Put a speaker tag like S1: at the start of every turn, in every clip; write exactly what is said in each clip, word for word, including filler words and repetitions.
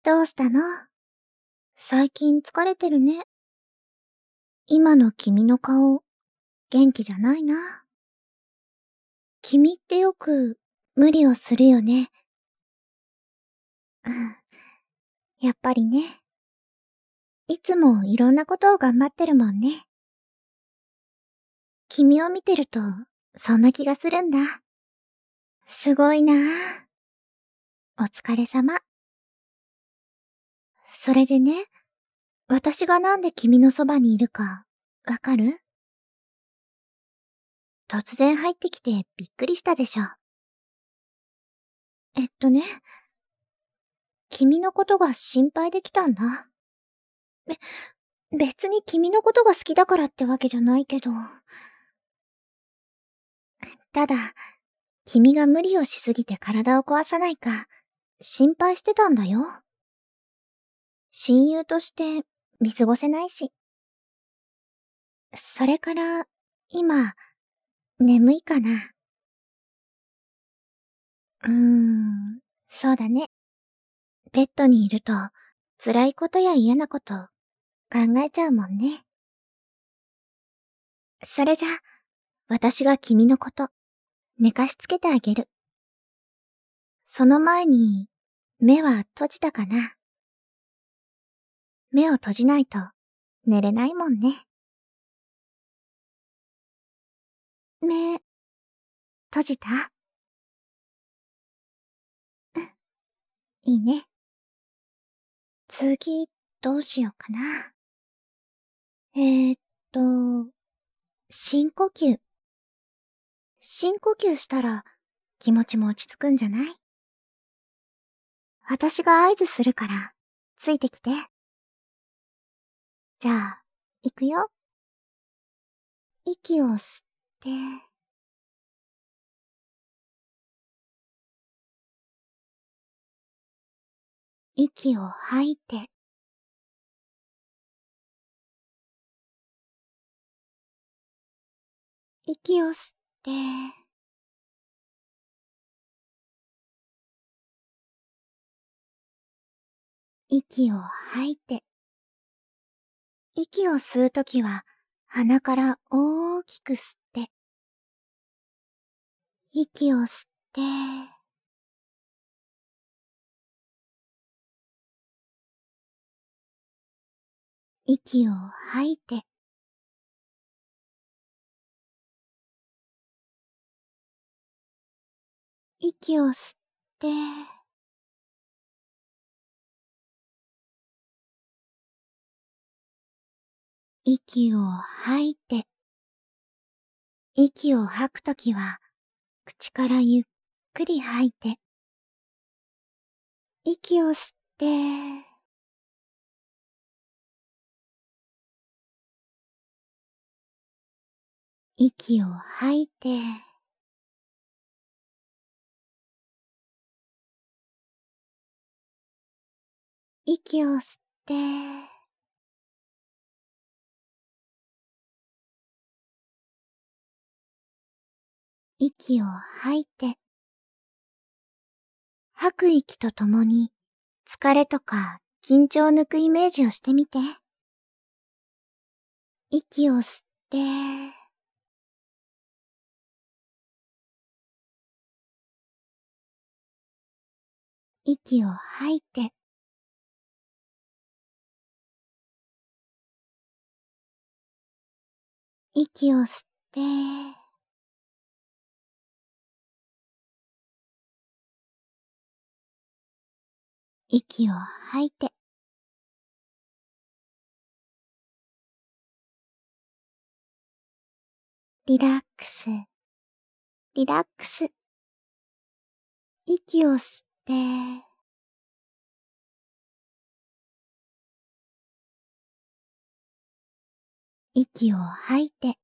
S1: どうしたの？最近疲れてるね。今の君の顔、元気じゃないな。君ってよく無理をするよね。うん。やっぱりね。いつもいろんなことを頑張ってるもんね。君を見てると、そんな気がするんだ。すごいなあ。お疲れ様。それでね、私がなんで君のそばにいるか、わかる？突然入ってきてびっくりしたでしょ。えっとね、君のことが心配できたんだ。べ、別に君のことが好きだからってわけじゃないけど。ただ、君が無理をしすぎて体を壊さないか、心配してたんだよ。親友として見過ごせないし。それから、今、眠いかな。うーん、そうだね。ベッドにいると、辛いことや嫌なこと考えちゃうもんね。それじゃ、私が君のこと、寝かしつけてあげる。その前に、目は閉じたかな？目を閉じないと、寝れないもんね。目、閉じた？いいね。次、どうしようかな。えーっと、深呼吸。深呼吸したら、気持ちも落ち着くんじゃない？私が合図するから、ついてきて。じゃあ、行くよ。息を吸って、息を吐いて、息を吸って、息を吐いて。息を吸うときは、鼻から大きく吸って、息を吸って、息を吐いて、息を吸って、息を吐いて、息を吐くときは、口からゆっくり吐いて、息を吸って、息を吐いて、息を吸って、息を吐いて、吐く息とともに疲れとか緊張を抜くイメージをしてみて。息を吸って、息を吐いて、息を吸って、息を吐いて。リラックス、リラックス。息を吸って、息を吐いて。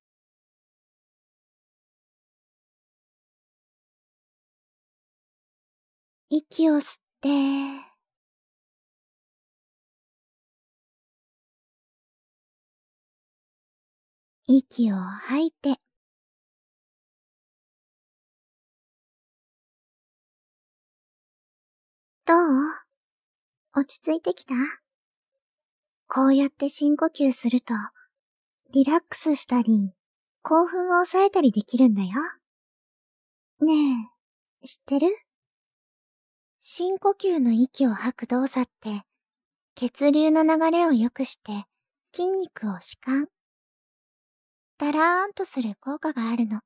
S1: 息を吸って、息を吐いて。どう？ 落ち着いてきた？こうやって深呼吸すると、リラックスしたり、興奮を抑えたりできるんだよ。ねえ、知ってる？深呼吸の息を吐く動作って、血流の流れを良くして、筋肉を弛緩。だらーんとする効果があるの。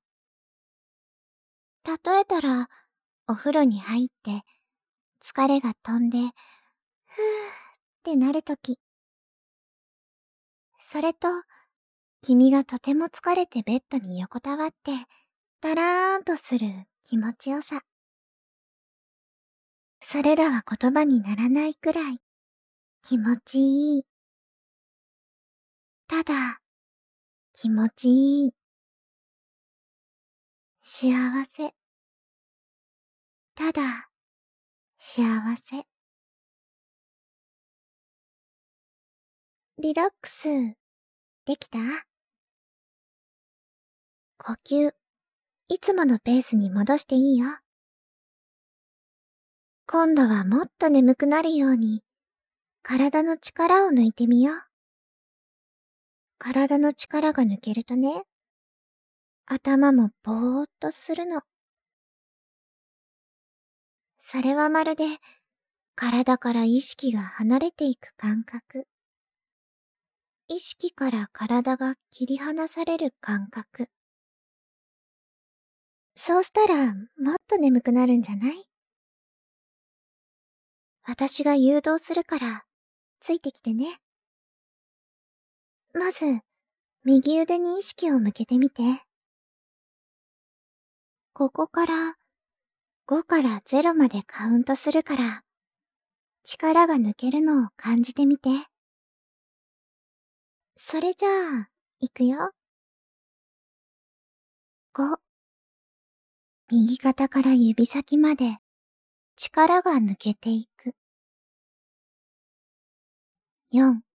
S1: 例えたら、お風呂に入って、疲れが飛んで、ふーってなるとき。それと、君がとても疲れてベッドに横たわって、だらーんとする気持ちよさ。それらは言葉にならないくらい、気持ちいい。ただ、気持ちいい。幸せ。ただ、幸せ。リラックス、できた？呼吸、いつものペースに戻していいよ。今度はもっと眠くなるように、体の力を抜いてみよう。体の力が抜けるとね、頭もぼーっとするの。それはまるで、体から意識が離れていく感覚。意識から体が切り離される感覚。そうしたら、もっと眠くなるんじゃない？私が誘導するから、ついてきてね。まず、右腕に意識を向けてみて。ここから、ごからゼロまでカウントするから、力が抜けるのを感じてみて。それじゃあ、いくよ。ご、右肩から指先まで力が抜けていく。よん、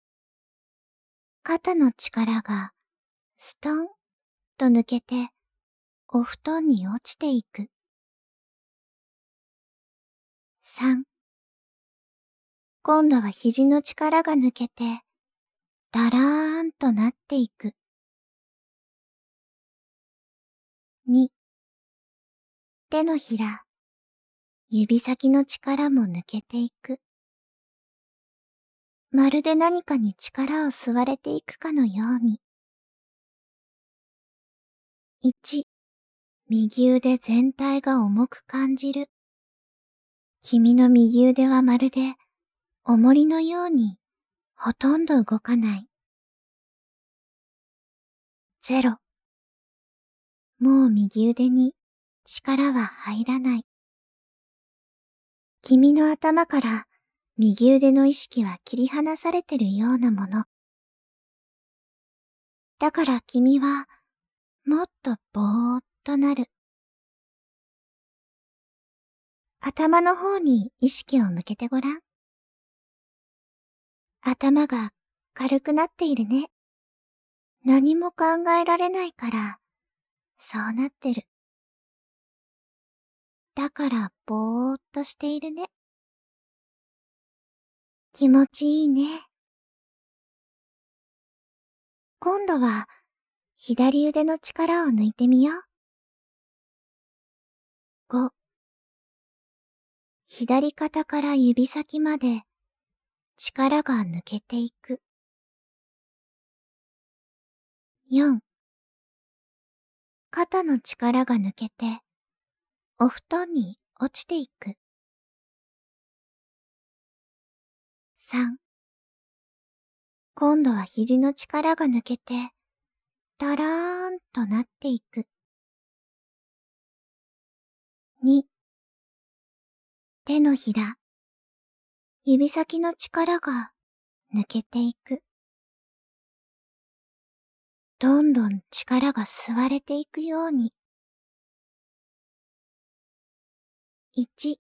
S1: 肩の力がストンと抜けてお布団に落ちていく。さん、今度は肘の力が抜けてだらーんとなっていく。に、手のひら、指先の力も抜けていく。まるで何かに力を吸われていくかのように。いち、右腕全体が重く感じる。君の右腕はまるで重りのようにほとんど動かない。ゼロ、もう右腕に力は入らない。君の頭から右腕の意識は切り離されてるようなもの。だから君はもっとぼーっとなる。頭の方に意識を向けてごらん。頭が軽くなっているね。何も考えられないから、そうなってる。だからぼーっとしているね。気持ちいいね。今度は左腕の力を抜いてみよう。ご、左肩から指先まで力が抜けていく。よん、肩の力が抜けてお布団に落ちていく。さん、今度は肘の力が抜けてだらーんとなっていく。に、手のひら、指先の力が抜けていく。どんどん力が吸われていくように。いち、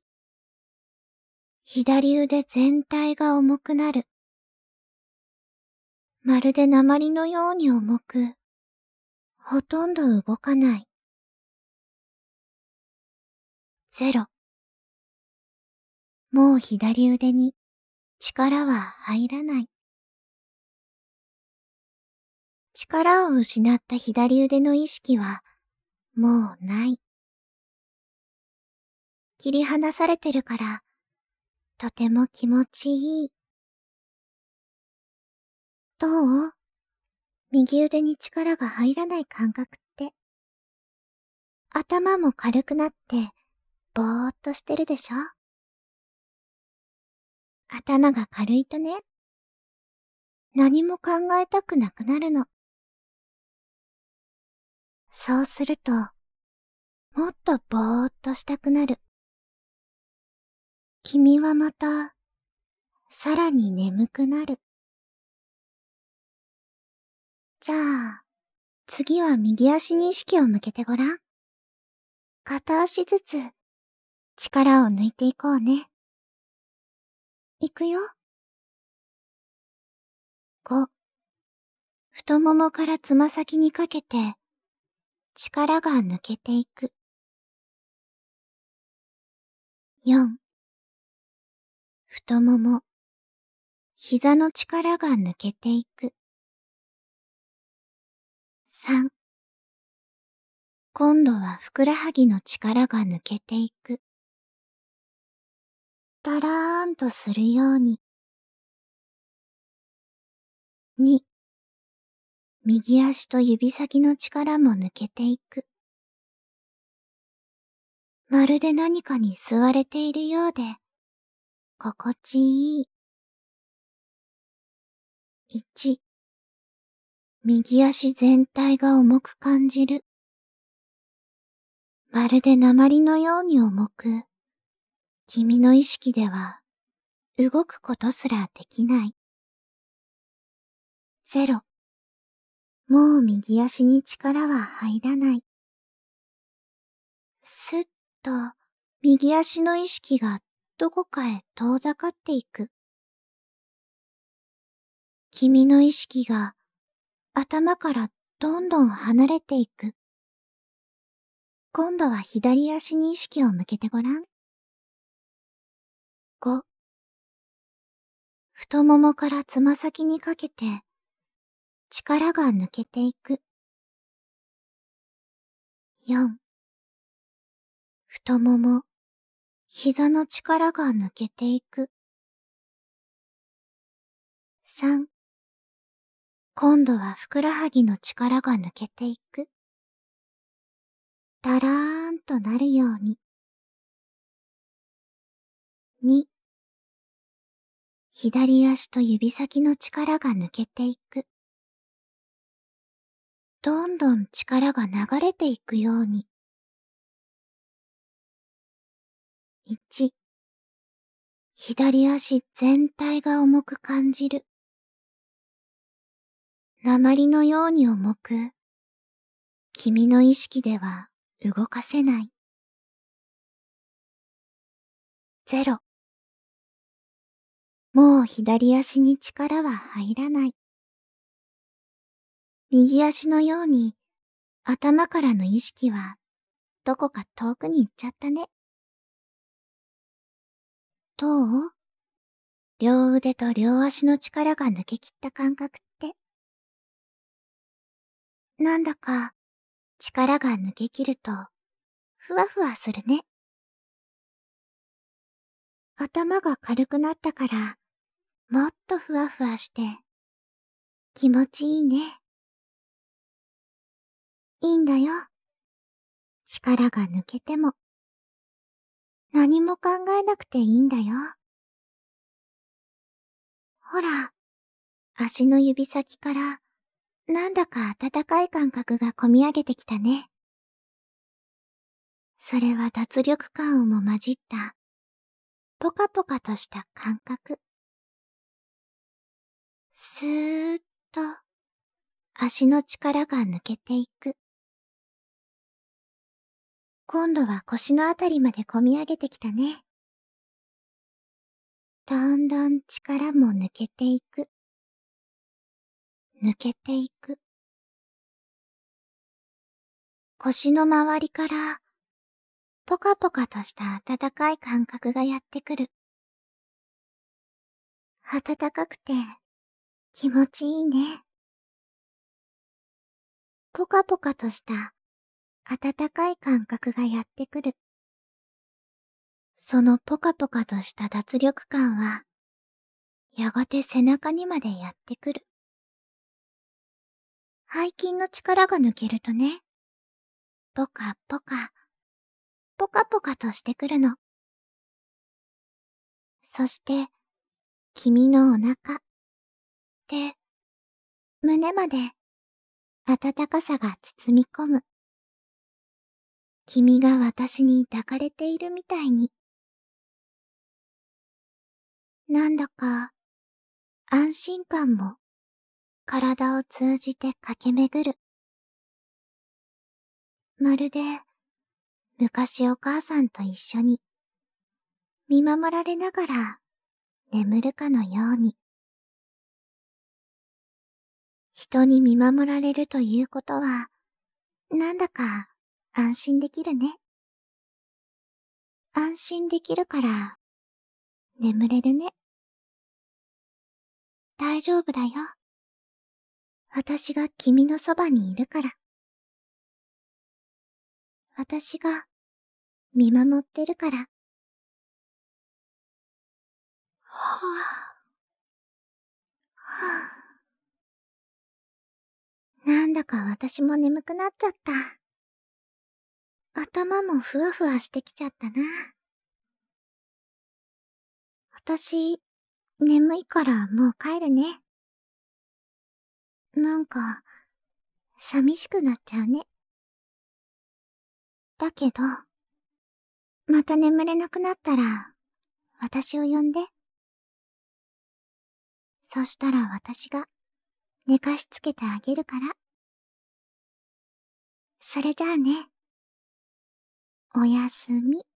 S1: 左腕全体が重くなる。まるで鉛のように重く、ほとんど動かない。ゼロ、もう左腕に力は入らない。力を失った左腕の意識はもうない。切り離されてるから、とても気持ちいい。どう？右腕に力が入らない感覚って。頭も軽くなって、ぼーっとしてるでしょ？頭が軽いとね、何も考えたくなくなるの。そうすると、もっとぼーっとしたくなる。君はまた、さらに眠くなる。じゃあ、次は右足に意識を向けてごらん。片足ずつ、力を抜いていこうね。いくよ。ご、太ももからつま先にかけて、力が抜けていく。よん、太もも、膝の力が抜けていく。さん、今度はふくらはぎの力が抜けていく。だらーんとするように。に、右足と指先の力も抜けていく。まるで何かに吸われているようで、心地いい。いち、右足全体が重く感じる。まるで鉛のように重く、君の意識では動くことすらできない。ゼロ、もう右足に力は入らない。すっと右足の意識がどこかへ遠ざかっていく。君の意識が頭からどんどん離れていく。今度は左足に意識を向けてごらん。ご、太ももからつま先にかけて力が抜けていく。よん、太もも、膝の力が抜けていく。さん、今度はふくらはぎの力が抜けていく。だらーんとなるように。に、左足と指先の力が抜けていく。どんどん力が流れていくように。いち、左足全体が重く感じる。鉛のように重く、君の意識では動かせない。ゼロ、もう左足に力は入らない。右足のように頭からの意識はどこか遠くに行っちゃったね。どう？両腕と両足の力が抜けきった感覚って。なんだか力が抜けきるとふわふわするね。頭が軽くなったからもっとふわふわして気持ちいいね。いいんだよ。力が抜けても何も考えなくていいんだよ。ほら、足の指先からなんだか温かい感覚がこみ上げてきたね。それは脱力感をも混じったポカポカとした感覚。スーッと足の力が抜けていく。今度は腰のあたりまでこみ上げてきたね。だんだん力も抜けていく。抜けていく。腰の周りからポカポカとした温かい感覚がやってくる。 暖かくて気持ちいいね。ポカポカとした暖かい感覚がやってくる。そのポカポカとした脱力感は、やがて背中にまでやってくる。背筋の力が抜けるとね、ポカポカ、ポカポカとしてくるの。そして、君のお腹、で、胸まで、暖かさが包み込む。君が私に抱かれているみたいに。なんだか、安心感も、体を通じて駆け巡る。まるで、昔お母さんと一緒に、見守られながら、眠るかのように。人に見守られるということは、なんだか安心できるね。安心できるから、眠れるね。大丈夫だよ。私が君のそばにいるから。私が見守ってるから。はぁ、はぁ。なんだか私も眠くなっちゃった。頭もふわふわしてきちゃったな。私、眠いからもう帰るね。なんか、寂しくなっちゃうね。だけど、また眠れなくなったら、私を呼んで。そしたら私が寝かしつけてあげるから。それじゃあね。おやすみ。